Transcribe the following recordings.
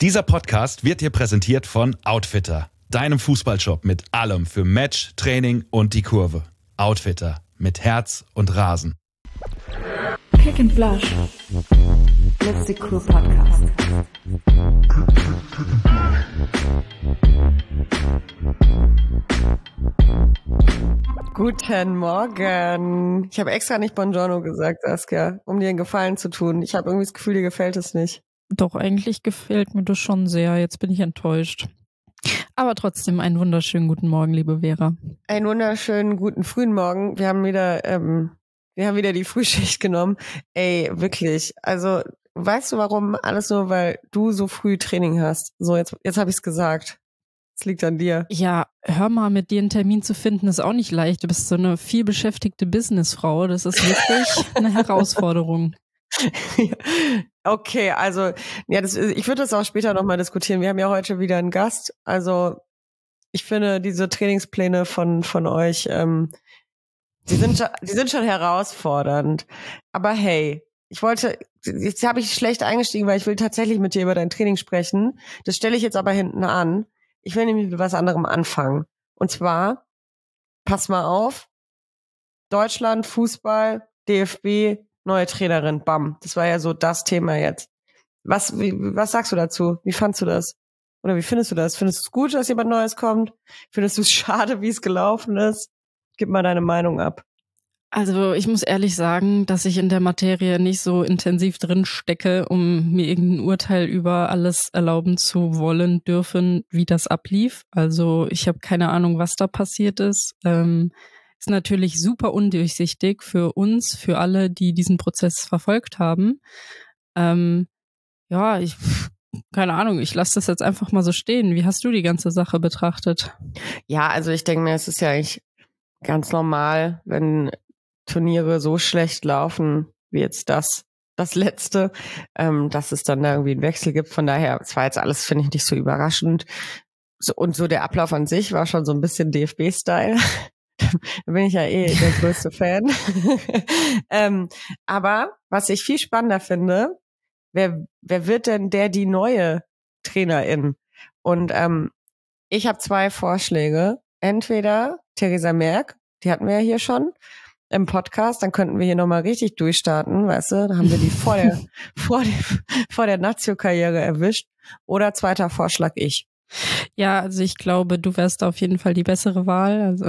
Dieser Podcast wird dir präsentiert von Outfitter, deinem Fußballshop mit allem für Match, Training und die Kurve. Outfitter, mit Herz und Rasen. Kick and Flash. Let's the Cool Podcast. Guten Morgen. Ich habe extra nicht Buongiorno gesagt, Saskia, um dir einen Gefallen zu tun. Ich habe irgendwie das Gefühl, dir gefällt es nicht. Doch, eigentlich gefällt mir das schon sehr. Jetzt bin ich enttäuscht. Aber trotzdem einen wunderschönen guten Morgen, liebe Vera. Einen wunderschönen guten frühen Morgen. Wir haben wieder die Frühschicht genommen. Ey, wirklich. Also, weißt du warum? Alles nur, weil du so früh Training hast. So, jetzt habe ich es gesagt. Es liegt an dir. Ja, hör mal, mit dir einen Termin zu finden, ist auch nicht leicht. Du bist so eine vielbeschäftigte Businessfrau. Das ist wirklich eine Herausforderung. Okay, also ja, ich würde das auch später nochmal diskutieren. Wir haben ja heute wieder einen Gast. Also ich finde diese Trainingspläne von euch, die sind schon herausfordernd. Aber hey, jetzt habe ich schlecht eingestiegen, weil ich will tatsächlich mit dir über dein Training sprechen. Das stelle ich jetzt aber hinten an. Ich will nämlich mit was anderem anfangen. Und zwar, pass mal auf, Deutschland, Fußball, DFB, neue Trainerin, bam. Das war ja so das Thema jetzt. Was sagst du dazu? Wie fandst du das? Oder wie findest du das? Findest du es gut, dass jemand Neues kommt? Findest du es schade, wie es gelaufen ist? Gib mal deine Meinung ab. Also ich muss ehrlich sagen, dass ich in der Materie nicht so intensiv drin stecke, um mir irgendein Urteil über alles erlauben zu wollen, dürfen, wie das ablief. Also ich habe keine Ahnung, was da passiert ist. Ist natürlich super undurchsichtig für uns, für alle, die diesen Prozess verfolgt haben. Keine Ahnung, ich lasse das jetzt einfach mal so stehen. Wie hast du die ganze Sache betrachtet? Ja, also ich denke mir, es ist ja eigentlich ganz normal, wenn Turniere so schlecht laufen, wie jetzt das letzte, dass es dann da irgendwie einen Wechsel gibt. Von daher, es war jetzt alles, finde ich, nicht so überraschend. Und so der Ablauf an sich war schon so ein bisschen DFB-Style. Da bin ich ja der größte Fan. Aber was ich viel spannender finde, wer wird denn die neue Trainerin? Und ich habe 2 Vorschläge. Entweder Theresa Merck, die hatten wir ja hier schon im Podcast, dann könnten wir hier nochmal richtig durchstarten, weißt du, da haben wir die vor der Nazio-Karriere erwischt. Oder zweiter Vorschlag ich. Ja, also ich glaube, du wärst auf jeden Fall die bessere Wahl. Also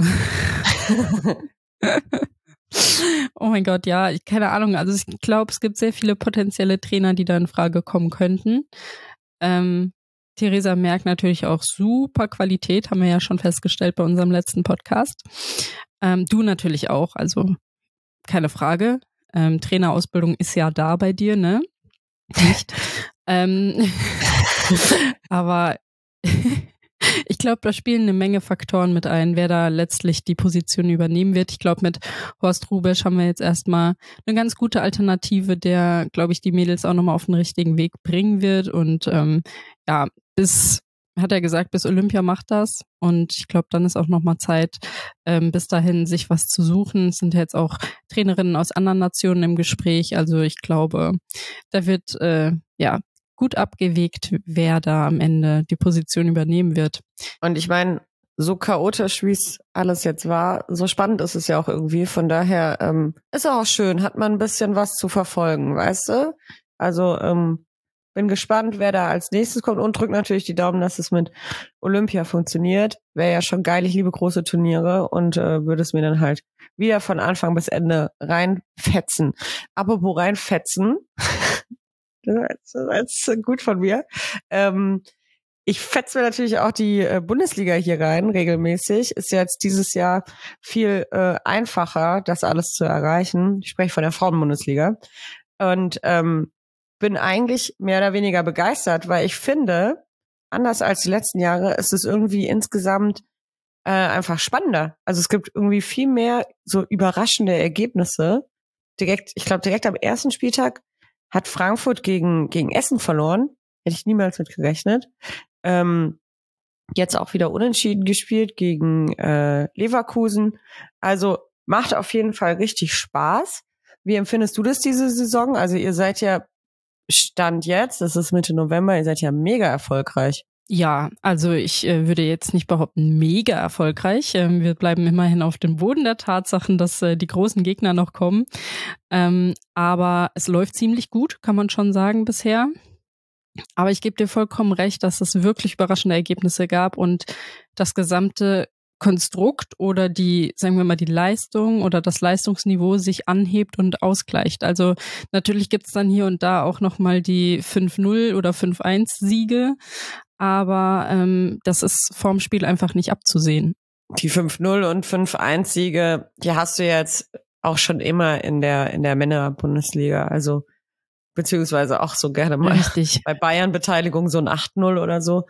oh mein Gott, ja, keine Ahnung. Also ich glaube, es gibt sehr viele potenzielle Trainer, die da in Frage kommen könnten. Theresa Merck natürlich auch super Qualität, haben wir ja schon festgestellt bei unserem letzten Podcast. Du natürlich auch, also keine Frage. Trainerausbildung ist ja da bei dir, ne? Nicht. Aber ich glaube, da spielen eine Menge Faktoren mit ein, wer da letztlich die Position übernehmen wird. Ich glaube, mit Horst Hrubesch haben wir jetzt erstmal eine ganz gute Alternative, der, glaube ich, die Mädels auch nochmal auf den richtigen Weg bringen wird. Und hat er gesagt, bis Olympia macht das. Und ich glaube, dann ist auch nochmal Zeit, bis dahin sich was zu suchen. Es sind ja jetzt auch Trainerinnen aus anderen Nationen im Gespräch. Also ich glaube, da wird gut abgewegt, wer da am Ende die Position übernehmen wird. Und ich meine, so chaotisch, wie es alles jetzt war, so spannend ist es ja auch irgendwie. Von daher ist auch schön, hat man ein bisschen was zu verfolgen, weißt du? Also bin gespannt, wer da als nächstes kommt und drück natürlich die Daumen, dass es mit Olympia funktioniert. Wäre ja schon geil, ich liebe große Turniere und würde es mir dann halt wieder von Anfang bis Ende reinfetzen. Apropos reinfetzen, das ist gut von mir. Ich fetze mir natürlich auch die Bundesliga hier rein, regelmäßig. Ist jetzt dieses Jahr viel einfacher, das alles zu erreichen. Ich spreche von der Frauenbundesliga. Und bin eigentlich mehr oder weniger begeistert, weil ich finde, anders als die letzten Jahre, ist es irgendwie insgesamt einfach spannender. Also es gibt irgendwie viel mehr so überraschende Ergebnisse. Ich glaube, direkt am ersten Spieltag hat Frankfurt gegen Essen verloren. Hätte ich niemals mit gerechnet. Jetzt auch wieder unentschieden gespielt gegen Leverkusen. Also macht auf jeden Fall richtig Spaß. Wie empfindest du das diese Saison? Also ihr seid ja Stand jetzt, es ist Mitte November, ihr seid ja mega erfolgreich. Ja, also ich würde jetzt nicht behaupten, mega erfolgreich. Wir bleiben immerhin auf dem Boden der Tatsachen, dass die großen Gegner noch kommen. Aber es läuft ziemlich gut, kann man schon sagen bisher. Aber ich gebe dir vollkommen recht, dass es wirklich überraschende Ergebnisse gab und das gesamte Konstrukt oder sagen wir mal, die Leistung oder das Leistungsniveau sich anhebt und ausgleicht. Also natürlich gibt es dann hier und da auch nochmal die 5-0 oder 5-1 Siege, aber das ist vorm Spiel einfach nicht abzusehen. Die 5-0 und 5-1 Siege, die hast du jetzt auch schon immer in der Männer-Bundesliga, also beziehungsweise auch so gerne mal Richtig. Bei Bayern-Beteiligung so ein 8-0 oder so.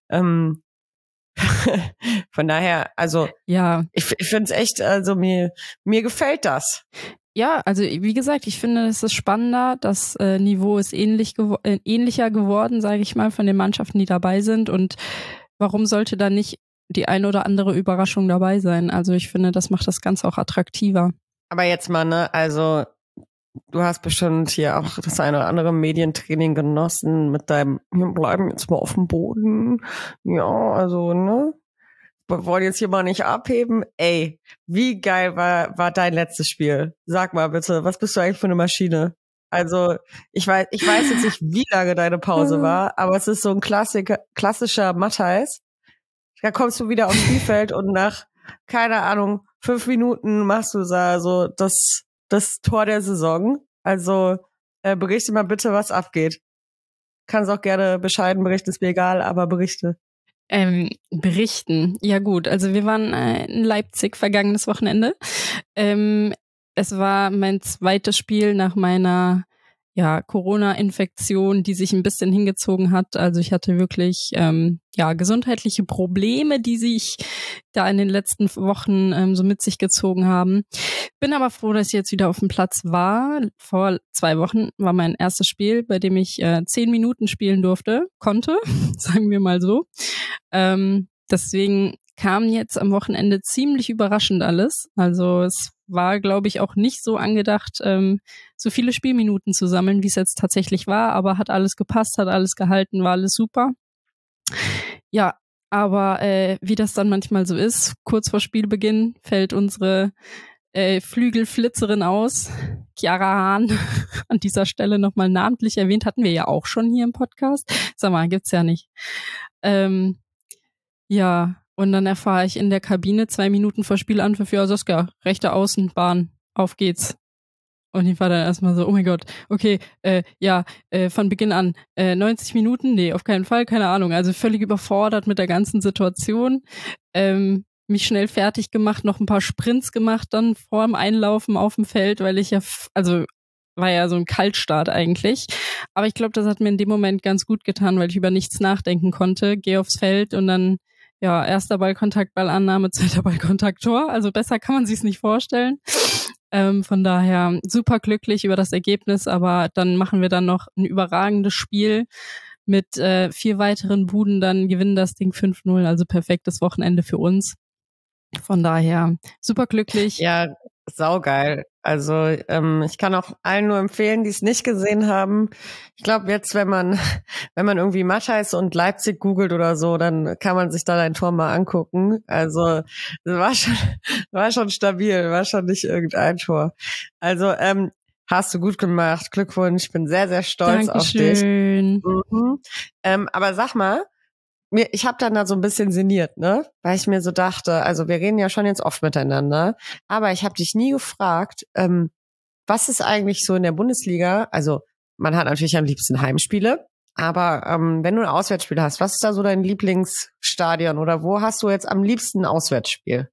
Von daher, also ja, ich finde es echt, also mir gefällt das. Ja, also wie gesagt, ich finde, es ist spannender. Das Niveau ist ähnlicher geworden, sage ich mal, von den Mannschaften, die dabei sind. Und warum sollte da nicht die eine oder andere Überraschung dabei sein? Also ich finde, das macht das Ganze auch attraktiver. Aber jetzt mal, ne, also du hast bestimmt hier auch das eine oder andere Medientraining genossen mit deinem, wir bleiben jetzt mal auf dem Boden. Ja, also, ne? Wir wollen jetzt hier mal nicht abheben. Ey, wie geil war dein letztes Spiel? Sag mal bitte, was bist du eigentlich für eine Maschine? Also, ich weiß jetzt nicht, wie lange deine Pause war, aber es ist so ein klassischer Matthijs. Da kommst du wieder aufs Spielfeld und nach, keine Ahnung, 5 Minuten machst du so das Tor der Saison. Also berichte mal bitte, was abgeht. Kannst auch gerne bescheiden berichten, ist mir egal, aber berichte. Berichten. Ja gut, also wir waren in Leipzig vergangenes Wochenende. Es war mein zweites Spiel nach meiner Corona-Infektion, die sich ein bisschen hingezogen hat. Also ich hatte wirklich gesundheitliche Probleme, die sich da in den letzten Wochen so mit sich gezogen haben. Bin aber froh, dass ich jetzt wieder auf dem Platz war. Vor 2 Wochen war mein erstes Spiel, bei dem ich 10 Minuten spielen konnte, sagen wir mal so. Deswegen kam jetzt am Wochenende ziemlich überraschend alles. Also es war, glaube ich, auch nicht so angedacht, so viele Spielminuten zu sammeln, wie es jetzt tatsächlich war, aber hat alles gepasst, hat alles gehalten, war alles super. Ja, aber wie das dann manchmal so ist, kurz vor Spielbeginn fällt unsere Flügelflitzerin aus, Chiara Hahn, an dieser Stelle nochmal namentlich erwähnt, hatten wir ja auch schon hier im Podcast. Sag mal, gibt's ja nicht. Und dann erfahre ich in der Kabine 2 Minuten vor Spielanpfiff, ja, Saskia, rechte Außenbahn, auf geht's. Und ich war dann erstmal so, oh mein Gott, okay, von Beginn an, 90 Minuten? Nee, auf keinen Fall, keine Ahnung. Also völlig überfordert mit der ganzen Situation. Mich schnell fertig gemacht, noch ein paar Sprints gemacht dann vor dem Einlaufen auf dem Feld, weil ich war ja so ein Kaltstart eigentlich. Aber ich glaube, das hat mir in dem Moment ganz gut getan, weil ich über nichts nachdenken konnte. Gehe aufs Feld und dann, erster Ballkontakt, Ballannahme, zweiter Ballkontakt, Tor. Also besser kann man sich's nicht vorstellen. Von daher super glücklich über das Ergebnis, aber dann machen wir dann noch ein überragendes Spiel mit 4 weiteren Buden, dann gewinnen das Ding 5-0, also perfektes Wochenende für uns. Von daher super glücklich. Ja, saugeil. Also ich kann auch allen nur empfehlen, die es nicht gesehen haben. Ich glaube jetzt, wenn man irgendwie Matthijs und Leipzig googelt oder so, dann kann man sich da dein Tor mal angucken. Also war schon stabil, war schon nicht irgendein Tor. Also hast du gut gemacht. Glückwunsch, ich bin sehr, sehr stolz Dankeschön. auf dich. Mhm. Aber sag mal, ich habe dann da so ein bisschen sinniert, ne? Weil ich mir so dachte, also wir reden ja schon jetzt oft miteinander, aber ich habe dich nie gefragt, was ist eigentlich so in der Bundesliga? Also man hat natürlich am liebsten Heimspiele, aber wenn du ein Auswärtsspiel hast, was ist da so dein Lieblingsstadion oder wo hast du jetzt am liebsten ein Auswärtsspiel?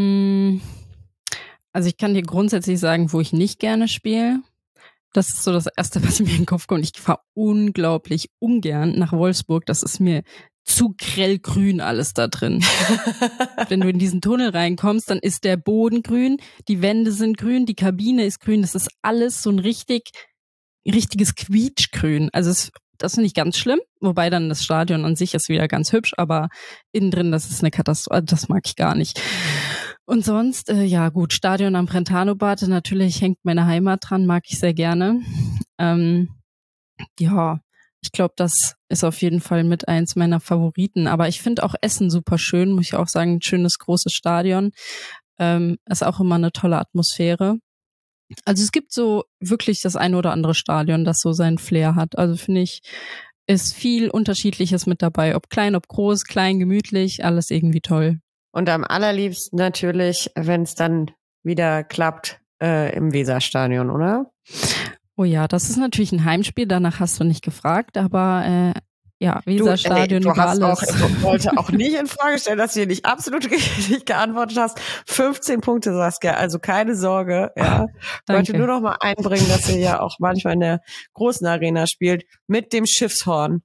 Also ich kann dir grundsätzlich sagen, wo ich nicht gerne spiele. Das ist so das Erste, was mir in den Kopf kommt. Ich fahre unglaublich ungern nach Wolfsburg. Das ist mir zu grellgrün alles da drin. Wenn du in diesen Tunnel reinkommst, dann ist der Boden grün, die Wände sind grün, die Kabine ist grün. Das ist alles so ein richtiges Quietschgrün. Also das finde ich ganz schlimm. Wobei dann das Stadion an sich ist wieder ganz hübsch, aber innen drin, das ist eine Katastrophe. Das mag ich gar nicht. Und sonst, gut, Stadion am Brentano-Bad, natürlich hängt meine Heimat dran, mag ich sehr gerne. Ja, ich glaube, das ist auf jeden Fall mit eins meiner Favoriten. Aber ich finde auch Essen super schön, muss ich auch sagen. Ein schönes, großes Stadion. Ist auch immer eine tolle Atmosphäre. Also es gibt so wirklich das eine oder andere Stadion, das so seinen Flair hat. Also finde ich, ist viel Unterschiedliches mit dabei. Ob klein, ob groß, klein, gemütlich, alles irgendwie toll. Und am allerliebsten natürlich, wenn es dann wieder klappt, im Weserstadion, oder? Oh ja, das ist natürlich ein Heimspiel, danach hast du nicht gefragt, aber ja, Weserstadion du über hast alles. Ich wollte auch nicht in Frage stellen, dass du hier nicht absolut richtig geantwortet hast. 15 Punkte, Saskia, also keine Sorge. Ja. Ich wollte nur noch mal einbringen, dass ihr ja auch manchmal in der großen Arena spielt mit dem Schiffshorn,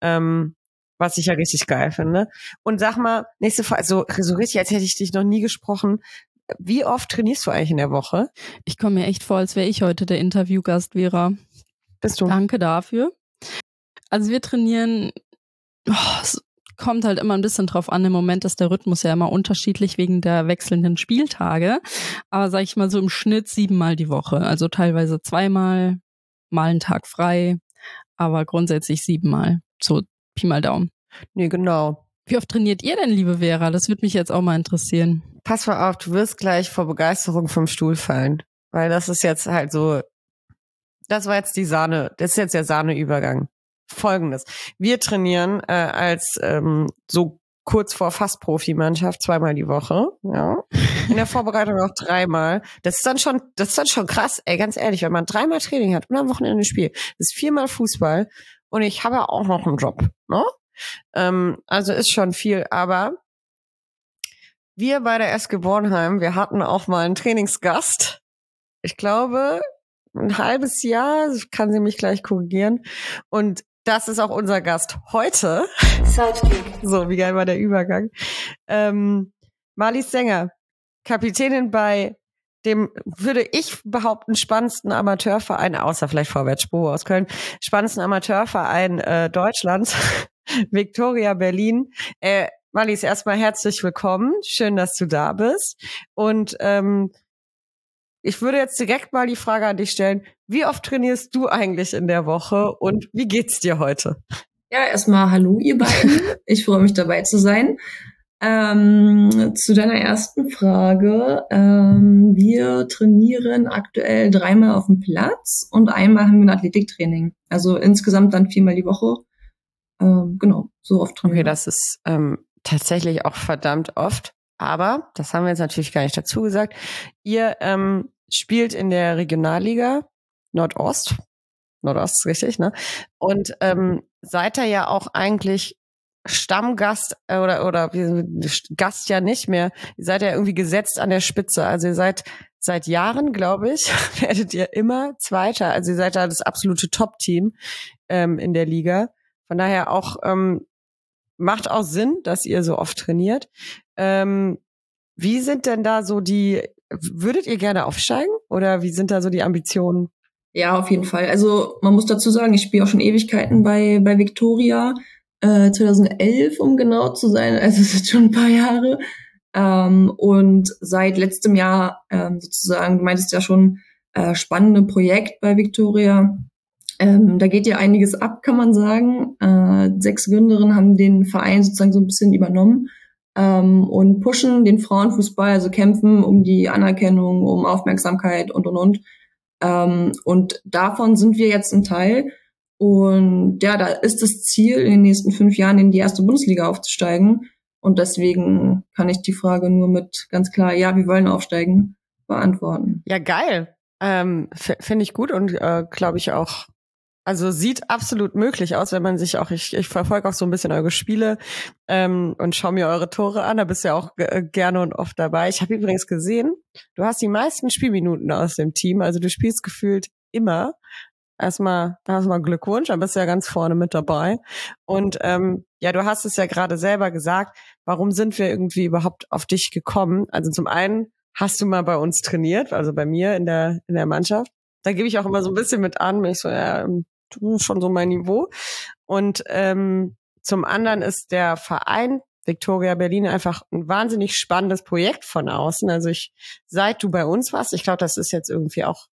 was ich ja richtig geil finde. Und sag mal, nächste Frage, so richtig, als hätte ich dich noch nie gesprochen. Wie oft trainierst du eigentlich in der Woche? Ich komme mir echt vor, als wäre ich heute der Interviewgast, Vera. Bist du? Danke dafür. Also wir trainieren, es kommt halt immer ein bisschen drauf an. Im Moment ist der Rhythmus ja immer unterschiedlich wegen der wechselnden Spieltage. Aber sag ich mal so im Schnitt 7-mal die Woche. Also teilweise 2-mal, mal einen Tag frei, aber grundsätzlich 7-mal. So Pi mal Daumen. Nee, genau. Wie oft trainiert ihr denn, liebe Vera? Das würde mich jetzt auch mal interessieren. Pass mal auf, du wirst gleich vor Begeisterung vom Stuhl fallen. Weil das ist jetzt halt so, das war jetzt die Sahne, das ist jetzt der Sahneübergang. Folgendes. Wir trainieren als so kurz vor fast Profimannschaft 2-mal die Woche, ja. In der Vorbereitung auch 3-mal. Das ist dann schon krass, ey, ganz ehrlich, wenn man 3-mal Training hat und am Wochenende spielt, das ist 4-mal Fußball und ich habe auch noch einen Job, ne? Also ist schon viel, aber wir bei der SG Bornheim, wir hatten auch mal einen Trainingsgast. Ich glaube, ein halbes Jahr, kann sie mich gleich korrigieren. Und das ist auch unser Gast heute. Sidekick. So, wie geil war der Übergang. Marlies Sänger, Kapitänin bei dem, würde ich behaupten, spannendsten Amateurverein, außer vielleicht Vorwärts Sporo aus Köln, spannendsten Amateurverein Deutschlands, Viktoria Berlin. Marlies, erstmal herzlich willkommen. Schön, dass du da bist. Und ich würde jetzt direkt mal die Frage an dich stellen, wie oft trainierst du eigentlich in der Woche und wie geht's dir heute? Ja, erstmal hallo ihr beiden. Ich freue mich dabei zu sein. Zu deiner ersten Frage. Wir trainieren aktuell 3-mal auf dem Platz und einmal haben wir ein Athletiktraining. Also insgesamt dann 4-mal die Woche. Genau, so oft trainieren. Okay, das ist tatsächlich auch verdammt oft. Aber, das haben wir jetzt natürlich gar nicht dazu gesagt, ihr spielt in der Regionalliga Nordost. Nordost ist richtig, ne? Und seid da ja auch eigentlich Stammgast oder Gast ja nicht mehr. Ihr seid ja irgendwie gesetzt an der Spitze. Also ihr seid seit Jahren, glaube ich, werdet ihr immer Zweiter. Also ihr seid da das absolute Top-Team in der Liga. Von daher auch macht auch Sinn, dass ihr so oft trainiert. Wie sind denn da so würdet ihr gerne aufsteigen oder wie sind da so die Ambitionen? Ja, auf jeden Fall. Also man muss dazu sagen, ich spiele auch schon Ewigkeiten bei Viktoria, 2011, um genau zu sein. Also es ist schon ein paar Jahre. Und seit letztem Jahr sozusagen, du meintest ja schon, spannende Projekt bei Viktoria. Da geht ja einiges ab, kann man sagen. 6 Gründerinnen haben den Verein sozusagen so ein bisschen übernommen und pushen den Frauenfußball, also kämpfen um die Anerkennung, um Aufmerksamkeit und. Und davon sind wir jetzt ein Teil. Und ja, da ist das Ziel, in den nächsten 5 Jahren in die erste Bundesliga aufzusteigen. Und deswegen kann ich die Frage nur mit ganz klar, ja, wir wollen aufsteigen, beantworten. Ja, geil. Finde ich gut und glaube ich auch. Also sieht absolut möglich aus, wenn man sich auch, ich verfolge auch so ein bisschen eure Spiele und schaue mir eure Tore an, da bist du ja auch gerne und oft dabei. Ich habe übrigens gesehen, du hast die meisten Spielminuten aus dem Team, also du spielst gefühlt immer. Erstmal Glückwunsch, dann bist du ja ganz vorne mit dabei. Und ja, du hast es ja gerade selber gesagt, warum sind wir irgendwie überhaupt auf dich gekommen? Also zum einen hast du mal bei uns trainiert, also bei mir in der Mannschaft. Da gebe ich auch immer so ein bisschen mit an, wenn ich so, ja, du bist schon so mein Niveau. Und zum anderen ist der Verein Viktoria Berlin einfach ein wahnsinnig spannendes Projekt von außen. Also seit du bei uns warst, ich glaube, das ist jetzt irgendwie auch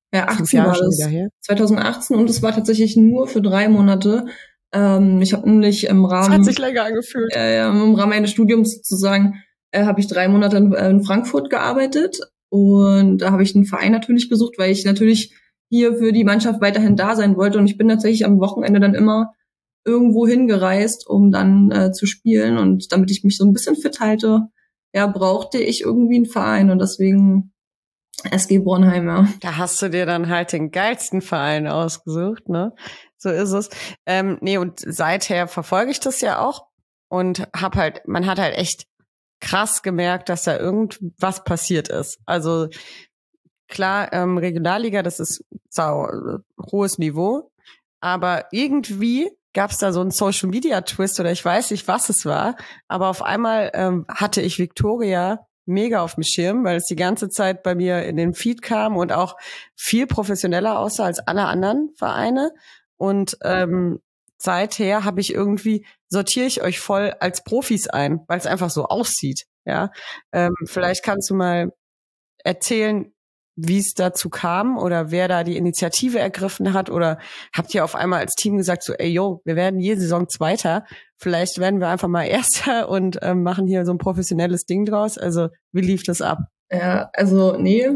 Ja, 5 18 Jahre war schon das. wieder her. 2018 und es war tatsächlich nur für 3 Monate. Ich habe nämlich im Das Rahmen hat sich länger angefühlt. im Rahmen meines Studiums sozusagen habe ich 3 Monate in Frankfurt gearbeitet und da habe ich einen Verein natürlich gesucht, weil ich natürlich hier für die Mannschaft weiterhin da sein wollte und ich bin tatsächlich am Wochenende dann immer irgendwo hingereist, um dann zu spielen und damit ich mich so ein bisschen fit halte, ja, brauchte ich irgendwie einen Verein und deswegen SG Bornheim, ja. Da hast du dir dann halt den geilsten Verein ausgesucht, ne? So ist es. Nee, und seither verfolge ich das ja auch und man hat halt echt krass gemerkt, dass da irgendwas passiert ist. Also klar, Regionalliga, das ist hohes Niveau, aber irgendwie gab es da so einen Social-Media-Twist oder ich weiß nicht, was es war, aber auf einmal hatte ich Viktoria mega auf dem Schirm, weil es die ganze Zeit bei mir in den Feed kam und auch viel professioneller aussah als alle anderen Vereine. Und seither sortiere ich euch voll als Profis ein, weil es einfach so aussieht. Ja, vielleicht kannst du mal erzählen, wie es dazu kam oder wer da die Initiative ergriffen hat oder habt ihr auf einmal als Team gesagt so, ey yo, wir werden jede Saison Zweiter, vielleicht werden wir einfach mal Erster und machen hier so ein professionelles Ding draus. Also wie lief das ab? Ja, also nee.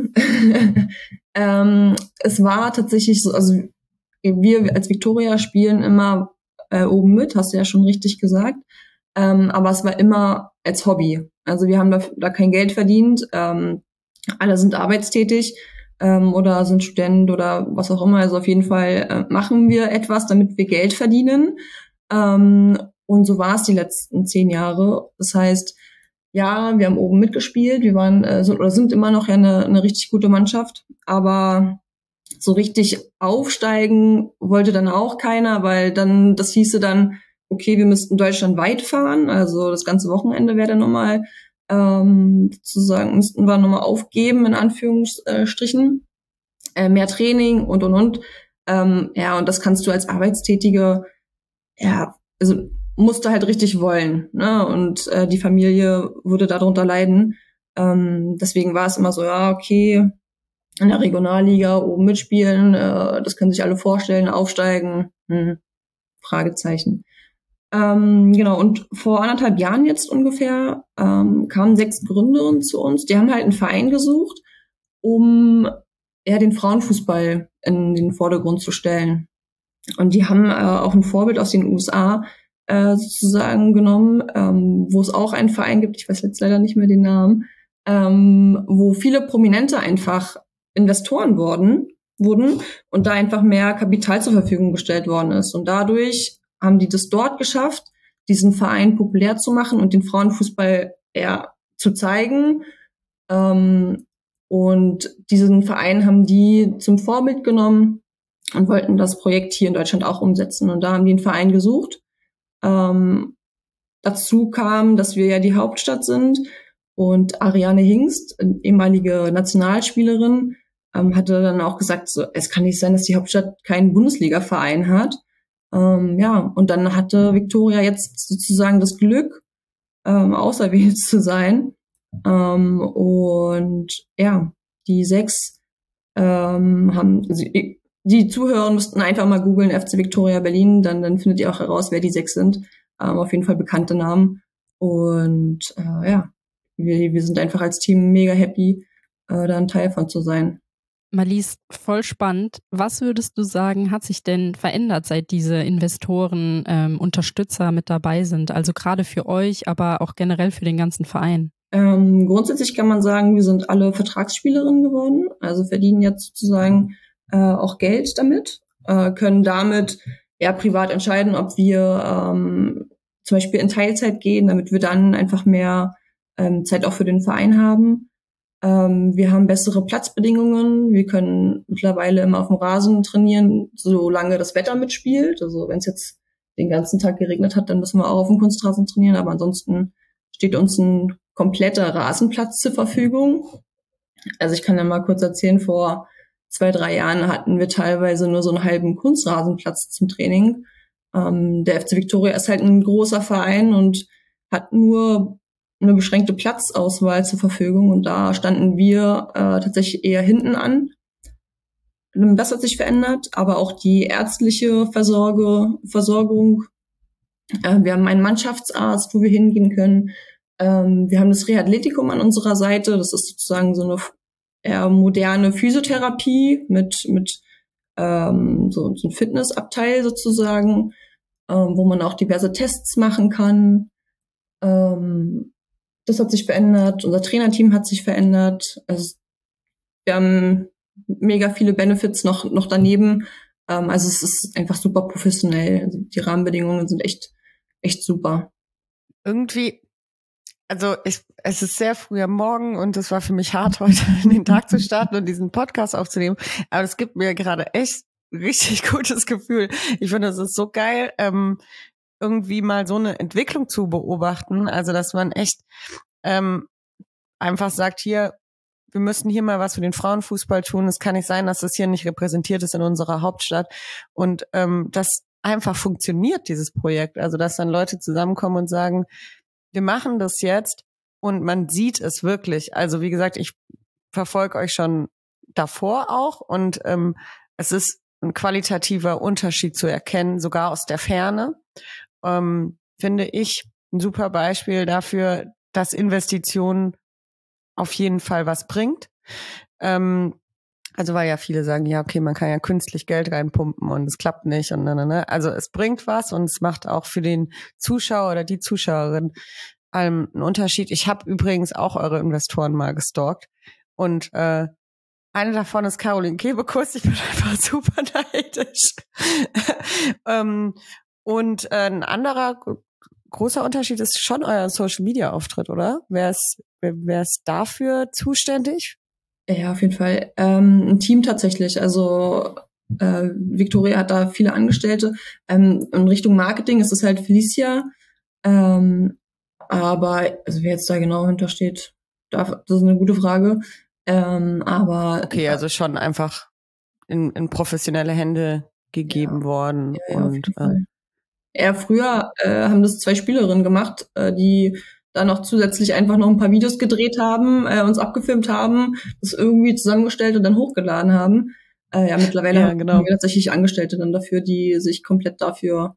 Es war tatsächlich so, also wir als Viktoria spielen immer oben mit, hast du ja schon richtig gesagt. Aber es war immer als Hobby. Also wir haben da kein Geld verdient. Alle sind arbeitstätig oder sind Student oder was auch immer. Also auf jeden Fall machen wir etwas, damit wir Geld verdienen. Und so war es die letzten 10 Jahre. Das heißt, ja, wir haben oben mitgespielt. Wir waren sind immer noch ja eine richtig gute Mannschaft. Aber so richtig aufsteigen wollte dann auch keiner, weil dann das hieße dann, okay, wir müssten deutschlandweit fahren. Also das ganze Wochenende wäre dann nochmal sozusagen müssten wir nochmal aufgeben, in Anführungsstrichen, mehr Training und. Ja, und das kannst du als Arbeitstätige, ja, also musst du halt richtig wollen, ne? Und die Familie würde darunter leiden. Deswegen war es immer so, ja, okay, in der Regionalliga oben mitspielen, das können sich alle vorstellen, aufsteigen, Fragezeichen. Genau, und vor 1,5 Jahren jetzt ungefähr kamen 6 Gründerinnen zu uns. Die haben halt einen Verein gesucht, um eher den Frauenfußball in den Vordergrund zu stellen. Und die haben auch ein Vorbild aus den USA sozusagen genommen, wo es auch einen Verein gibt, ich weiß jetzt leider nicht mehr den Namen, wo viele Prominente einfach Investoren wurden und da einfach mehr Kapital zur Verfügung gestellt worden ist. Und dadurch haben die das dort geschafft, diesen Verein populär zu machen und den Frauenfußball eher zu zeigen. Und diesen Verein haben die zum Vorbild genommen und wollten das Projekt hier in Deutschland auch umsetzen. Und da haben die einen Verein gesucht. Dazu kam, dass wir ja die Hauptstadt sind und Ariane Hingst, ehemalige Nationalspielerin, hatte dann auch gesagt, so, es kann nicht sein, dass die Hauptstadt keinen Bundesliga-Verein hat. Ja, und dann hatte Viktoria jetzt sozusagen das Glück, auserwählt zu sein. Und ja, die 6 die Zuhörer müssten einfach mal googeln FC Viktoria Berlin, dann findet ihr auch heraus, wer die 6 sind. Auf jeden Fall bekannte Namen. Und ja, wir sind einfach als Team mega happy, da ein Teil von zu sein. Marlies, voll spannend. Was würdest du sagen, hat sich denn verändert, seit diese Investoren, Unterstützer mit dabei sind? Also gerade für euch, aber auch generell für den ganzen Verein. Grundsätzlich kann man sagen, wir sind alle Vertragsspielerinnen geworden, also verdienen jetzt sozusagen auch Geld damit, können damit ja privat entscheiden, ob wir zum Beispiel in Teilzeit gehen, damit wir dann einfach mehr Zeit auch für den Verein haben. Wir haben bessere Platzbedingungen. Wir können mittlerweile immer auf dem Rasen trainieren, solange das Wetter mitspielt. Also wenn es jetzt den ganzen Tag geregnet hat, dann müssen wir auch auf dem Kunstrasen trainieren. Aber ansonsten steht uns ein kompletter Rasenplatz zur Verfügung. Also ich kann ja mal kurz erzählen, vor 2-3 Jahren hatten wir teilweise nur so einen halben Kunstrasenplatz zum Training. Der FC Viktoria ist halt ein großer Verein und hat nur eine beschränkte Platzauswahl zur Verfügung und da standen wir tatsächlich eher hinten an. das hat sich verändert, aber auch die ärztliche Versorgung. Wir haben einen Mannschaftsarzt, wo wir hingehen können. Wir haben das Rehatletikum an unserer Seite. Das ist sozusagen so eine eher moderne Physiotherapie mit so ein Fitnessabteil sozusagen, wo man auch diverse Tests machen kann. Das hat sich verändert. Unser Trainerteam hat sich verändert. Also wir haben mega viele Benefits noch daneben. Also es ist einfach super professionell. Also die Rahmenbedingungen sind echt super. Irgendwie, also es ist sehr früh am Morgen und es war für mich hart, heute in den Tag zu starten und diesen Podcast aufzunehmen. Aber es gibt mir gerade echt richtig gutes Gefühl. Ich finde, es ist so geil, irgendwie mal so eine Entwicklung zu beobachten. Also, dass man echt einfach sagt, hier, wir müssen hier mal was für den Frauenfußball tun. Es kann nicht sein, dass das hier nicht repräsentiert ist in unserer Hauptstadt. Und das einfach funktioniert, dieses Projekt. Also, dass dann Leute zusammenkommen und sagen, wir machen das jetzt und man sieht es wirklich. Also, wie gesagt, ich verfolge euch schon davor auch und es ist ein qualitativer Unterschied zu erkennen, sogar aus der Ferne. Finde ich ein super Beispiel dafür, dass Investitionen auf jeden Fall was bringt. Also weil ja viele sagen, ja, okay, man kann ja künstlich Geld reinpumpen und es klappt nicht und ne. Also es bringt was und es macht auch für den Zuschauer oder die Zuschauerin einen Unterschied. Ich habe übrigens auch eure Investoren mal gestalkt und eine davon ist Caroline Kebekus. Ich bin einfach super neidisch. Und ein anderer großer Unterschied ist schon euer Social-Media-Auftritt, oder? Wer ist dafür zuständig? Ja, auf jeden Fall. Ein Team tatsächlich. Also Victoria hat da viele Angestellte. In Richtung Marketing ist es halt Felicia. Aber also wer jetzt da genau hintersteht, das ist eine gute Frage. Aber okay, also schon einfach in professionelle Hände gegeben worden. Ja, und früher haben das 2 Spielerinnen gemacht, die dann noch zusätzlich einfach noch ein paar Videos gedreht haben, uns abgefilmt haben, das irgendwie zusammengestellt und dann hochgeladen haben. Mittlerweile haben wir tatsächlich Angestellte dann dafür, die sich komplett dafür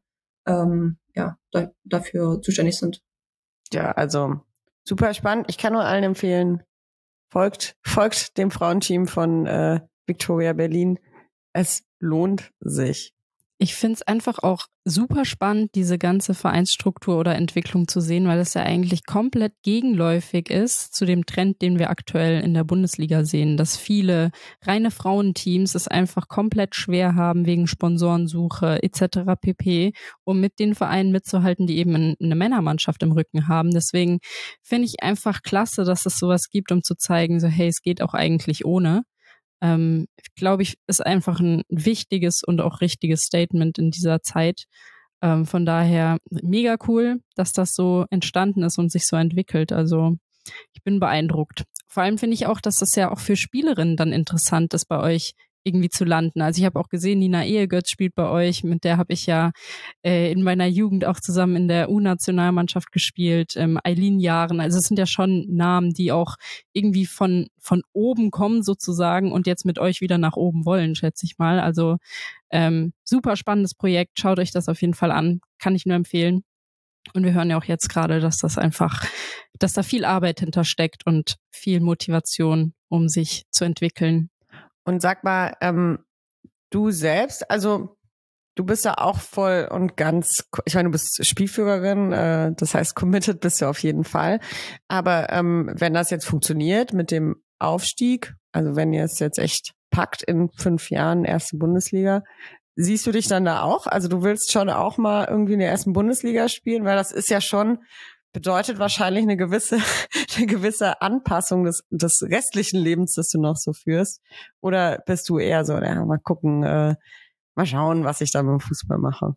dafür zuständig sind. Ja, also super spannend. Ich kann nur allen empfehlen, folgt dem Frauenteam von Victoria Berlin. Es lohnt sich. Ich finde es einfach auch super spannend, diese ganze Vereinsstruktur oder Entwicklung zu sehen, weil es ja eigentlich komplett gegenläufig ist zu dem Trend, den wir aktuell in der Bundesliga sehen, dass viele reine Frauenteams es einfach komplett schwer haben wegen Sponsorensuche etc. pp., um mit den Vereinen mitzuhalten, die eben eine Männermannschaft im Rücken haben. Deswegen finde ich einfach klasse, dass es sowas gibt, um zu zeigen, so hey, es geht auch eigentlich ohne. Glaube ich, ist einfach ein wichtiges und auch richtiges Statement in dieser Zeit. Von daher mega cool, dass das so entstanden ist und sich so entwickelt. Also ich bin beeindruckt. Vor allem finde ich auch, dass das ja auch für Spielerinnen dann interessant ist, bei euch irgendwie zu landen. Also ich habe auch gesehen, Nina Ehegötz spielt bei euch, mit der habe ich ja in meiner Jugend auch zusammen in der U-Nationalmannschaft gespielt, Eileen Jahren. Also es sind ja schon Namen, die auch irgendwie von oben kommen sozusagen und jetzt mit euch wieder nach oben wollen, schätze ich mal. Also super spannendes Projekt, schaut euch das auf jeden Fall an, kann ich nur empfehlen. Und wir hören ja auch jetzt gerade, dass da viel Arbeit hintersteckt und viel Motivation, um sich zu entwickeln. Und sag mal, du selbst, also du bist ja auch voll und ganz, ich meine, du bist Spielführerin, das heißt committed bist du auf jeden Fall. Aber wenn das jetzt funktioniert mit dem Aufstieg, also wenn ihr es jetzt echt packt in 5 Jahren erste Bundesliga, siehst du dich dann da auch? Also du willst schon auch mal irgendwie in der ersten Bundesliga spielen, weil das ist ja schon, bedeutet wahrscheinlich eine gewisse Anpassung des restlichen Lebens, das du noch so führst. Oder bist du eher so, mal gucken, mal schauen, was ich da mit dem Fußball mache?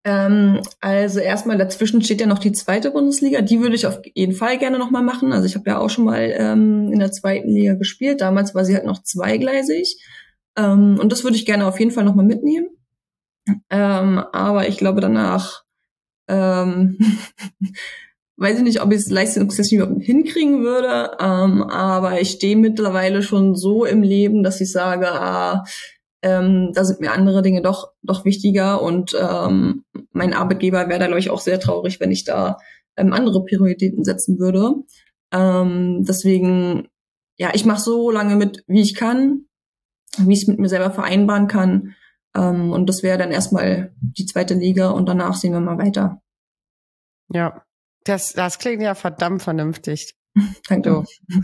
Also erstmal dazwischen steht ja noch die 2. Bundesliga. Die würde ich auf jeden Fall gerne nochmal machen. Also ich habe ja auch schon mal in der 2. Liga gespielt. Damals war sie halt noch zweigleisig. Und das würde ich gerne auf jeden Fall nochmal mitnehmen. Aber ich glaube danach weiß ich nicht, ob ich es leistungstechnisch überhaupt hinkriegen würde, aber ich stehe mittlerweile schon so im Leben, dass ich sage, Da sind mir andere Dinge doch wichtiger und mein Arbeitgeber wäre da, glaube ich, auch sehr traurig, wenn ich da andere Prioritäten setzen würde. Deswegen, ja, ich mache so lange mit, wie ich kann, wie ich es mit mir selber vereinbaren kann. Und das wäre dann erstmal die 2. Liga und danach sehen wir mal weiter. Ja, das klingt ja verdammt vernünftig. Danke.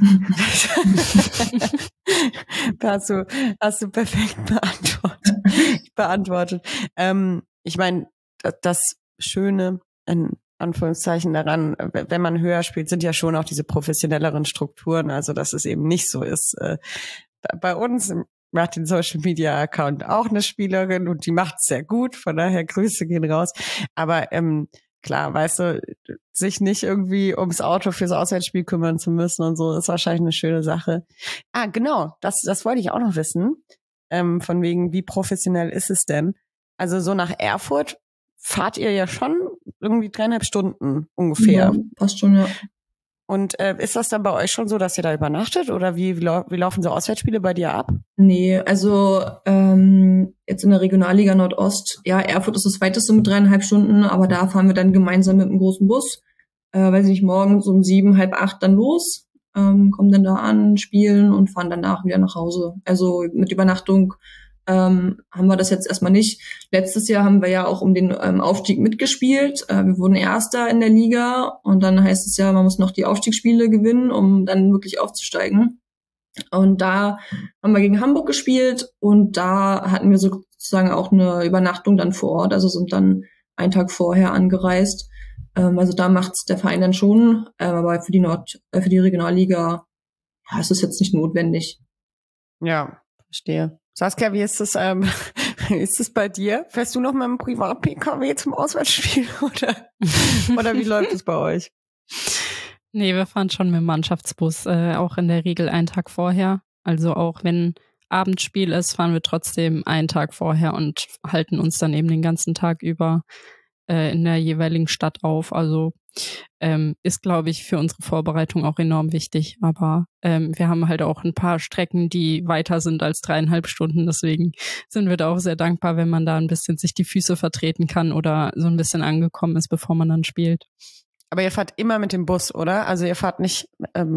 Hast du perfekt beantwortet. Ich meine, das Schöne, in Anführungszeichen, daran, wenn man höher spielt, sind ja schon auch diese professionelleren Strukturen, also dass es eben nicht so ist. Bei uns macht den Social Media Account auch eine Spielerin und die macht es sehr gut, von daher Grüße gehen raus. Aber klar, weißt du, sich nicht irgendwie ums Auto fürs Auswärtsspiel kümmern zu müssen und so, ist wahrscheinlich eine schöne Sache. Genau, das wollte ich auch noch wissen, von wegen, wie professionell ist es denn? Also so nach Erfurt fahrt ihr ja schon irgendwie 3,5 Stunden ungefähr. Ja, passt schon, ja. Und ist das dann bei euch schon so, dass ihr da übernachtet oder wie laufen so Auswärtsspiele bei dir ab? Nee, also jetzt in der Regionalliga Nordost, ja, Erfurt ist das weiteste mit 3,5 Stunden, aber da fahren wir dann gemeinsam mit einem großen Bus, weiß ich nicht, morgens um 7, halb 8 dann los, kommen dann da an, spielen und fahren danach wieder nach Hause. Also mit Übernachtung haben wir das jetzt erstmal nicht. Letztes Jahr haben wir ja auch um den Aufstieg mitgespielt. Wir wurden Erster in der Liga und dann heißt es ja, man muss noch die Aufstiegsspiele gewinnen, um dann wirklich aufzusteigen. Und da haben wir gegen Hamburg gespielt und da hatten wir sozusagen auch eine Übernachtung dann vor Ort, also sind dann einen Tag vorher angereist. Also da macht's der Verein dann schon, aber für die Regionalliga, ja, ist es jetzt nicht notwendig. Ja, verstehe. Saskia, wie ist das bei dir? Fährst du noch mit einem Privat-PKW zum Auswärtsspiel oder wie läuft es bei euch? Nee, wir fahren schon mit dem Mannschaftsbus, auch in der Regel einen Tag vorher. Also auch wenn Abendspiel ist, fahren wir trotzdem einen Tag vorher und halten uns dann eben den ganzen Tag über in der jeweiligen Stadt auf. Also ist, glaube ich, für unsere Vorbereitung auch enorm wichtig. Aber wir haben halt auch ein paar Strecken, die weiter sind als 3,5 Stunden. Deswegen sind wir da auch sehr dankbar, wenn man da ein bisschen sich die Füße vertreten kann oder so ein bisschen angekommen ist, bevor man dann spielt. Aber ihr fahrt immer mit dem Bus, oder? Also ihr fahrt nicht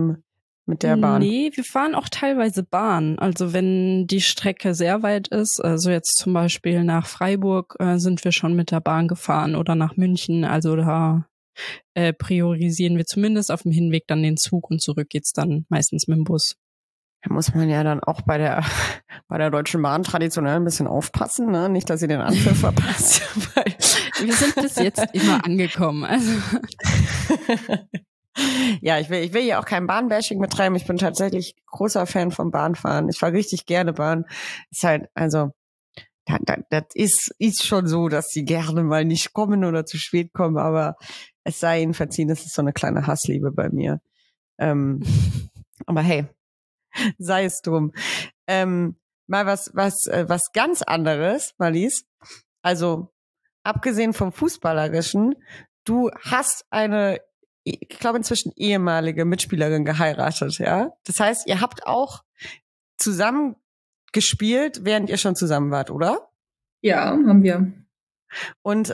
mit der Bahn? Nee, wir fahren auch teilweise Bahn. Also wenn die Strecke sehr weit ist, also jetzt zum Beispiel nach Freiburg sind wir schon mit der Bahn gefahren oder nach München. Also da priorisieren wir zumindest auf dem Hinweg dann den Zug und zurück geht's dann meistens mit dem Bus. Da muss man ja dann auch bei der Deutschen Bahn traditionell ein bisschen aufpassen, ne? Nicht, dass ihr den Anpfiff verpasst. Wir sind bis jetzt immer angekommen. Also. Ja, ich will hier auch kein Bahnbashing betreiben. Ich bin tatsächlich großer Fan vom Bahnfahren. Ich fahre richtig gerne Bahn. Ist halt, also, das ist schon so, dass sie gerne mal nicht kommen oder zu spät kommen, aber es sei ihnen verziehen, das ist so eine kleine Hassliebe bei mir. Aber hey, sei es drum. Mal was ganz anderes, Marlies. Also, abgesehen vom Fußballerischen, du hast eine, ich glaube inzwischen ehemalige Mitspielerin geheiratet, ja? Das heißt, ihr habt auch zusammen gespielt, während ihr schon zusammen wart, oder? Ja, haben wir. Und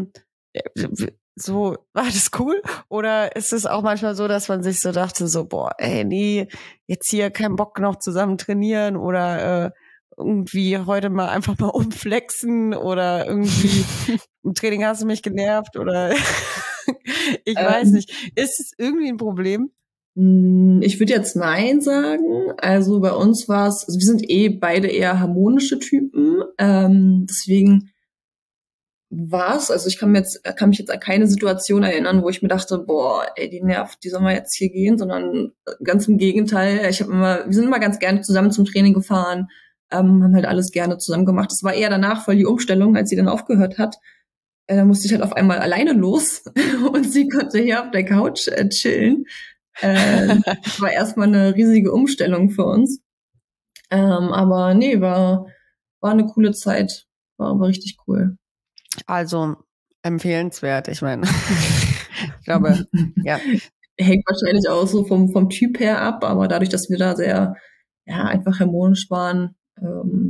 so, war das cool? Oder ist es auch manchmal so, dass man sich so dachte, so, boah, ey, nee, jetzt hier keinen Bock noch zusammen trainieren oder irgendwie heute mal einfach mal umflexen oder irgendwie im Training hast du mich genervt oder ich weiß nicht. Ist es irgendwie ein Problem? Ich würde jetzt nein sagen. Also bei uns war es, also wir sind beide eher harmonische Typen. Deswegen war es, also ich kann mich jetzt an keine Situation erinnern, wo ich mir dachte, boah, ey, die nervt, die soll mal jetzt hier gehen, sondern ganz im Gegenteil. Wir sind immer ganz gerne zusammen zum Training gefahren, haben halt alles gerne zusammen gemacht. Es war eher danach voll die Umstellung, als sie dann aufgehört hat. Da musste ich halt auf einmal alleine los und sie konnte hier auf der Couch chillen. Das war erstmal eine riesige Umstellung für uns. Aber nee, war eine coole Zeit. War aber richtig cool. Also empfehlenswert, ich meine. Ich glaube, ja. Hängt wahrscheinlich auch so vom Typ her ab, aber dadurch, dass wir da sehr, ja, einfach harmonisch waren,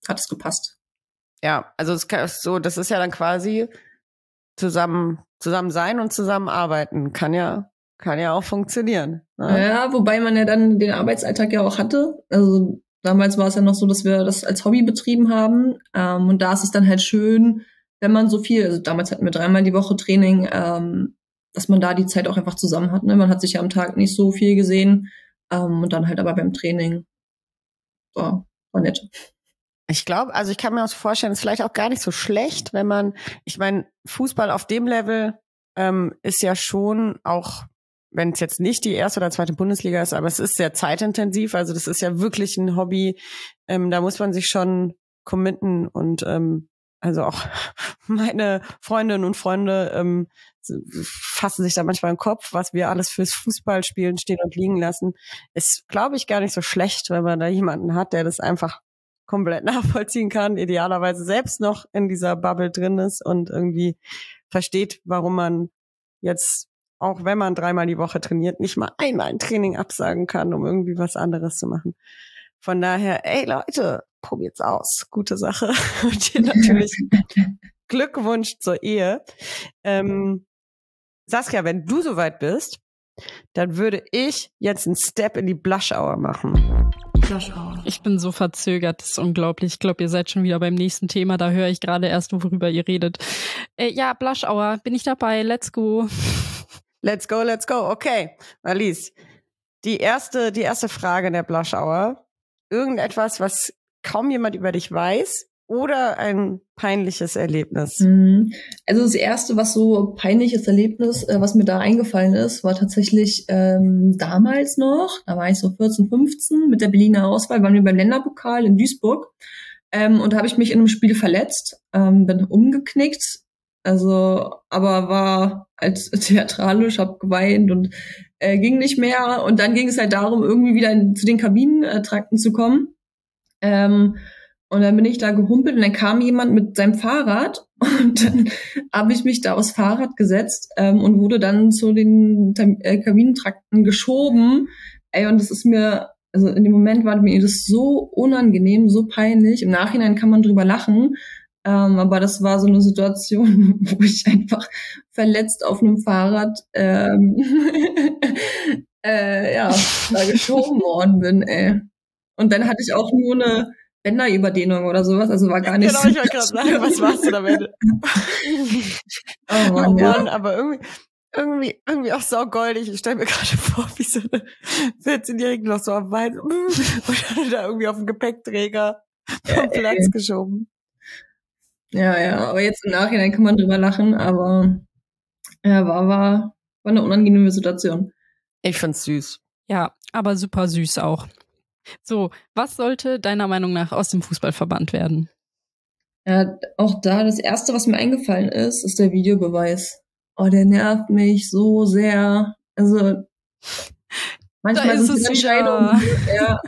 hat es gepasst. Ja, also das ist ja dann quasi zusammen sein und zusammenarbeiten. Kann ja auch funktionieren. Ne? Ja, wobei man ja dann den Arbeitsalltag ja auch hatte. Also damals war es ja noch so, dass wir das als Hobby betrieben haben. Und da ist es dann halt schön, wenn man so viel, also damals hatten wir 3-mal die Woche Training, dass man da die Zeit auch einfach zusammen hat. Ne? Man hat sich ja am Tag nicht so viel gesehen. Und dann halt aber beim Training war nett. Ich glaube, also ich kann mir auch so vorstellen, es ist vielleicht auch gar nicht so schlecht, wenn man, ich meine, Fußball auf dem Level ist ja schon auch, wenn es jetzt nicht die erste oder zweite Bundesliga ist, aber es ist sehr zeitintensiv, also das ist ja wirklich ein Hobby, da muss man sich schon committen und also auch meine Freundinnen und Freunde fassen sich da manchmal den Kopf, was wir alles fürs Fußballspielen stehen und liegen lassen. Ist, glaube ich, gar nicht so schlecht, wenn man da jemanden hat, der das einfach komplett nachvollziehen kann, idealerweise selbst noch in dieser Bubble drin ist und irgendwie versteht, warum man jetzt, auch wenn man 3-mal die Woche trainiert, nicht mal einmal ein Training absagen kann, um irgendwie was anderes zu machen. Von daher, ey Leute, probiert's aus. Gute Sache. Und dir natürlich Glückwunsch zur Ehe. Saskia, wenn du soweit bist, dann würde ich jetzt einen Step in die Blush Hour machen. Ich bin so verzögert, das ist unglaublich. Ich glaube, ihr seid schon wieder beim nächsten Thema. Da höre ich gerade erst, worüber ihr redet. Ja, Blush Hour, bin ich dabei. Let's go. Let's go, let's go. Okay, Alice, die erste Frage der Blush Hour. Irgendetwas, was kaum jemand über dich weiß oder ein peinliches Erlebnis? Also das erste, was so peinliches Erlebnis, was mir da eingefallen ist, war tatsächlich damals noch, da war ich so 14, 15, mit der Berliner Auswahl, waren wir beim Länderpokal in Duisburg und da habe ich mich in einem Spiel verletzt, bin umgeknickt, also aber war halt theatralisch, hab geweint und ging nicht mehr und dann ging es halt darum, irgendwie wieder zu den Kabinentrakten zu kommen. Und dann bin ich da gehumpelt und dann kam jemand mit seinem Fahrrad und dann habe ich mich da aufs Fahrrad gesetzt und wurde dann zu den Kabinentrakten geschoben. Und das ist mir, also in dem Moment war mir das so unangenehm, so peinlich. Im Nachhinein kann man drüber lachen, aber das war so eine Situation, wo ich einfach verletzt auf einem Fahrrad da geschoben worden bin. Und dann hatte ich auch nur eine Bänderüberdehnung oder sowas, also war gar nicht genau, ich wollte gerade sagen, was warst du damit? Oh Mann, ja. Aber irgendwie auch saugoldig. Ich stelle mir gerade vor, wie so eine 14-Jährige noch so am Wein und dann da irgendwie auf dem Gepäckträger vom Platz geschoben. Ja, aber jetzt im Nachhinein kann man drüber lachen, aber ja, war eine unangenehme Situation. Ich find's süß. Ja, aber super süß auch. So, was sollte deiner Meinung nach aus dem Fußball verbannt werden? Ja, auch da, das Erste, was mir eingefallen ist der Videobeweis. Oh, der nervt mich so sehr. Also, manchmal sind die Entscheidungen. Ja,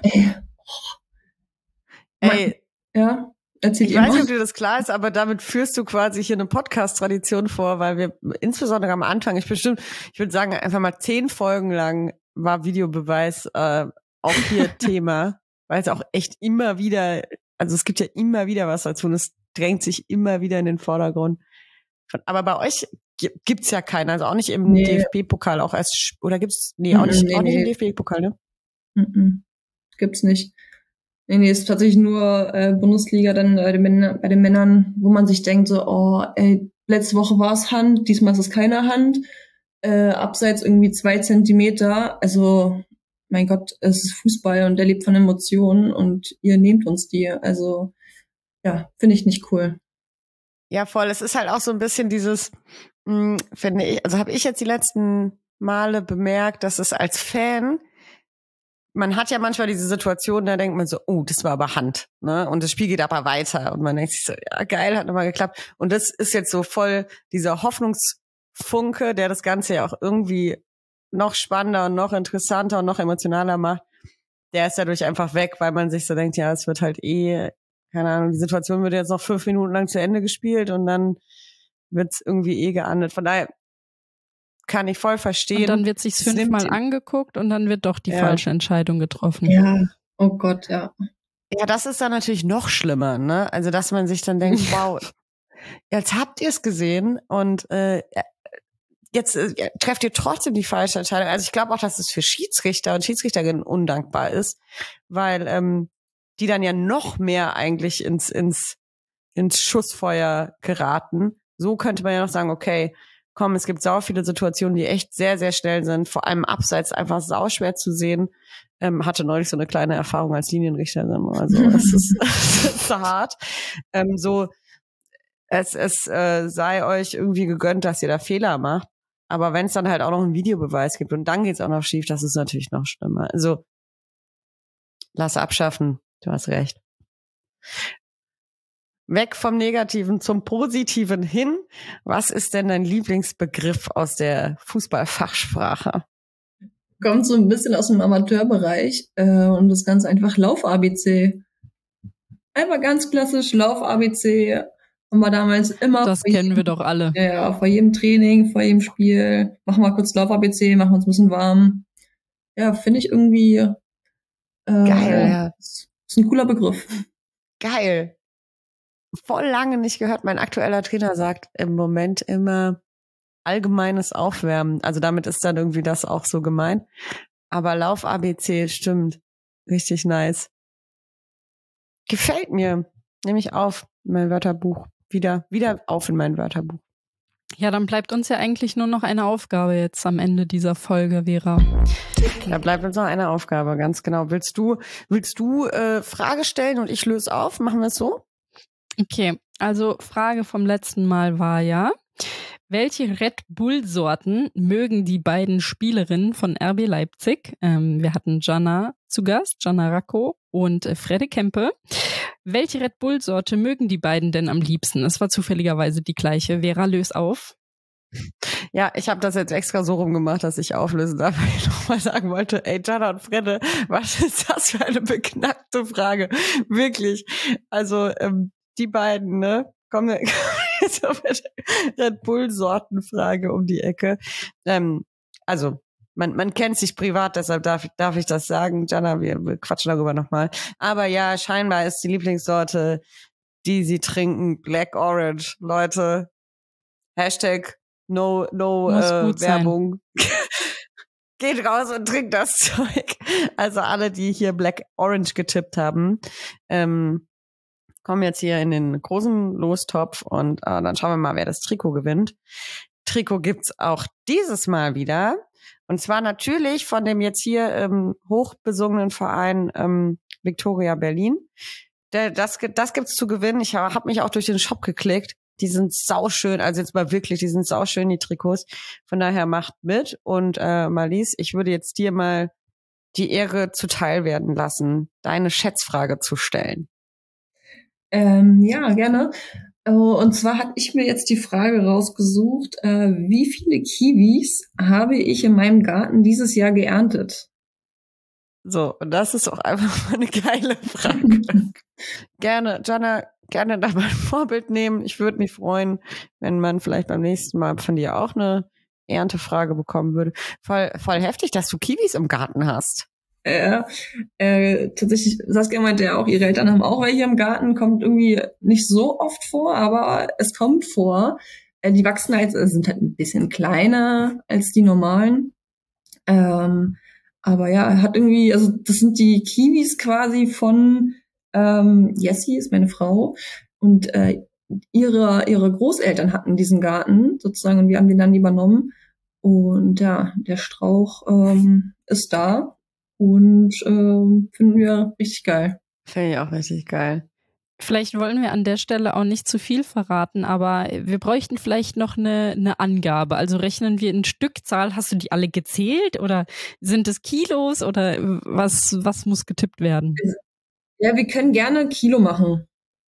ey. Ja, erzähl ich weiß nicht, ob dir das klar ist, aber damit führst du quasi hier eine Podcast-Tradition vor, weil wir insbesondere am Anfang, ich würde sagen, einfach mal 10 Folgen lang war Videobeweis auch hier Thema, weil es auch echt immer wieder, also es gibt ja immer wieder was dazu und es drängt sich immer wieder in den Vordergrund. Aber bei euch gibt's ja keinen, also auch nicht im DFB-Pokal, auch erst, oder gibt's, auch nicht im DFB-Pokal, ne? Gibt's nicht. Nee, ist tatsächlich nur Bundesliga dann bei den Männern, wo man sich denkt so, oh, ey, letzte Woche war es Hand, diesmal ist es keine Hand, abseits irgendwie 2 Zentimeter, also mein Gott, es ist Fußball und der lebt von Emotionen und ihr nehmt uns die. Also, ja, finde ich nicht cool. Ja, voll. Es ist halt auch so ein bisschen dieses, finde ich, also habe ich jetzt die letzten Male bemerkt, dass es als Fan, man hat ja manchmal diese Situation, da denkt man so, oh, das war aber Hand, ne? Und das Spiel geht aber weiter. Und man denkt sich so, ja, geil, hat nochmal geklappt. Und das ist jetzt so voll dieser Hoffnungsfunke, der das Ganze ja auch irgendwie noch spannender und noch interessanter und noch emotionaler macht, der ist dadurch einfach weg, weil man sich so denkt, ja, es wird halt keine Ahnung, die Situation wird jetzt noch 5 Minuten lang zu Ende gespielt und dann wird's irgendwie geahndet. Von daher kann ich voll verstehen. Und dann wird sich's 5-mal angeguckt und dann wird doch die falsche Entscheidung getroffen. Ja, oh Gott, ja. Ja, das ist dann natürlich noch schlimmer, ne? Also, dass man sich dann denkt, wow, jetzt habt ihr es gesehen und jetzt trefft ihr trotzdem die falsche Entscheidung. Also ich glaube auch, dass es für Schiedsrichter und Schiedsrichterinnen undankbar ist, weil die dann ja noch mehr eigentlich ins Schussfeuer geraten. So könnte man ja noch sagen, okay, komm, es gibt sau viele Situationen, die echt sehr, sehr schnell sind, vor allem abseits einfach sauschwer zu sehen. Hatte neulich so eine kleine Erfahrung als Linienrichterin. Also es ist so hart. Es sei euch irgendwie gegönnt, dass ihr da Fehler macht. Aber wenn es dann halt auch noch einen Videobeweis gibt und dann geht's auch noch schief, das ist natürlich noch schlimmer. Also lass abschaffen, du hast recht. Weg vom Negativen zum Positiven hin. Was ist denn dein Lieblingsbegriff aus der Fußballfachsprache? Kommt so ein bisschen aus dem Amateurbereich und das ganz einfach Lauf-ABC. Einfach ganz klassisch Lauf-ABC. Haben wir damals immer. Das kennen wir doch alle. Ja, vor jedem Training, vor jedem Spiel. Machen wir kurz Lauf-ABC, machen uns ein bisschen warm. Ja, finde ich irgendwie geil, ja. Ist ein cooler Begriff. Geil. Voll lange nicht gehört. Mein aktueller Trainer sagt im Moment immer allgemeines Aufwärmen. Also damit ist dann irgendwie das auch so gemeint. Aber Lauf-ABC stimmt. Richtig nice. Gefällt mir. Nehme ich auf in mein Wörterbuch. Wieder auf in mein Wörterbuch. Ja, dann bleibt uns ja eigentlich nur noch eine Aufgabe jetzt am Ende dieser Folge, Vera. Da bleibt uns noch eine Aufgabe, ganz genau. Willst du Frage stellen und ich löse auf? Machen wir es so? Okay, also Frage vom letzten Mal war ja, welche Red Bull-Sorten mögen die beiden Spielerinnen von RB Leipzig? Wir hatten Jana zu Gast, Jana Racco und Fredde Kempe. Welche Red Bull-Sorte mögen die beiden denn am liebsten? Es war zufälligerweise die gleiche. Vera, löse auf. Ja, ich habe das jetzt extra so rumgemacht, dass ich auflösen darf, weil ich nochmal sagen wollte, ey, Jana und Fredde, was ist das für eine beknackte Frage? Wirklich. Also, die beiden, ne? Kommen jetzt auf eine Red Bull-Sortenfrage um die Ecke. Also, man kennt sich privat, deshalb darf ich das sagen. Jana, wir quatschen darüber nochmal. Aber ja, scheinbar ist die Lieblingssorte, die sie trinken, Black Orange. Leute, Hashtag no Werbung. Geht raus und trinkt das Zeug. Also alle, die hier Black Orange getippt haben, kommen jetzt hier in den großen Lostopf und dann schauen wir mal, wer das Trikot gewinnt. Trikot gibt's auch dieses Mal wieder. Und zwar natürlich von dem jetzt hier hochbesungenen Verein Viktoria Berlin. Das gibt's zu gewinnen. Ich habe mich auch durch den Shop geklickt. Die sind sauschön, also jetzt mal wirklich, die sind sauschön, die Trikots. Von daher macht mit. Und Marlies, ich würde jetzt dir mal die Ehre zuteil werden lassen, deine Schätzfrage zu stellen. Ja, gerne. Und zwar hatte ich mir jetzt die Frage rausgesucht, wie viele Kiwis habe ich in meinem Garten dieses Jahr geerntet? So, und das ist auch einfach mal eine geile Frage. Gerne, Jana, gerne da mal ein Vorbild nehmen. Ich würde mich freuen, wenn man vielleicht beim nächsten Mal von dir auch eine Erntefrage bekommen würde. Voll heftig, dass du Kiwis im Garten hast. Tatsächlich, Saskia meinte ja auch, ihre Eltern haben auch welche im Garten, kommt irgendwie nicht so oft vor, aber es kommt vor. Die wachsen halt, sind halt ein bisschen kleiner als die normalen. Aber ja, hat irgendwie, also das sind die Kiwis quasi von Jessie, ist meine Frau, und ihre Großeltern hatten diesen Garten sozusagen und wir haben den dann übernommen. Und ja, der Strauch ist da. Und finden wir richtig geil. Finde ich auch richtig geil. Vielleicht wollen wir an der Stelle auch nicht zu viel verraten, aber wir bräuchten vielleicht noch eine Angabe. Also rechnen wir in Stückzahl. Hast du die alle gezählt oder sind es Kilos oder was muss getippt werden? Ja, wir können gerne Kilo machen.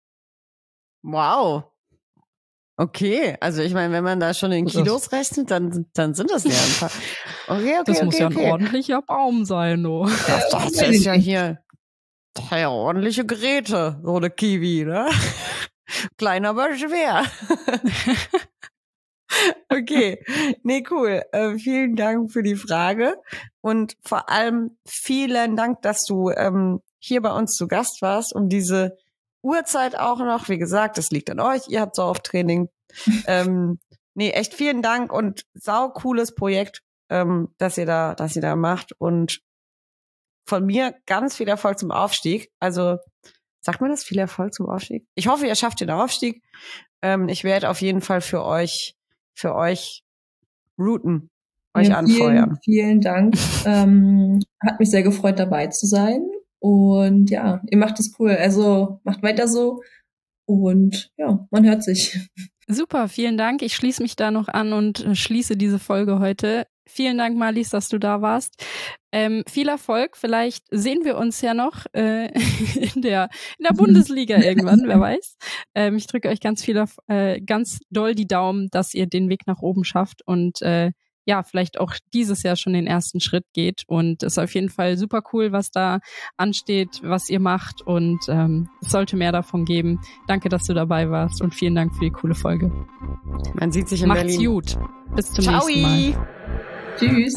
Wow. Okay, also ich meine, wenn man da schon in Kilos rechnet, dann sind das ja ein paar. Okay, das muss ja ein ordentlicher Baum sein, oh. Das ist ja hier ordentliche Geräte, so eine Kiwi, ne? Klein, aber schwer. Okay, nee, cool. Vielen Dank für die Frage und vor allem vielen Dank, dass du hier bei uns zu Gast warst, um diese Uhrzeit auch noch. Wie gesagt, das liegt an euch. Ihr habt so auf Training. Nee, echt vielen Dank und sau cooles Projekt, dass ihr da macht. Und von mir ganz viel Erfolg zum Aufstieg. Also, sagt man das? Viel Erfolg zum Aufstieg? Ich hoffe, ihr schafft den Aufstieg. Ich werde auf jeden Fall für euch routen, euch anfeuern. Vielen Dank. Hat mich sehr gefreut, dabei zu sein. Und ja, ihr macht es cool. Also macht weiter so. Und ja, man hört sich. Super, vielen Dank. Ich schließe mich da noch an und schließe diese Folge heute. Vielen Dank, Marlies, dass du da warst. Viel Erfolg. Vielleicht sehen wir uns ja noch in der Bundesliga irgendwann, wer weiß. Ich drücke euch ganz doll die Daumen, dass ihr den Weg nach oben schafft und ja, vielleicht auch dieses Jahr schon den ersten Schritt geht. Und es ist auf jeden Fall super cool, was da ansteht, was ihr macht. Und es sollte mehr davon geben. Danke, dass du dabei warst und vielen Dank für die coole Folge. Man sieht sich in Macht's Berlin. gut. Bis zum nächsten Mal. Tschüss.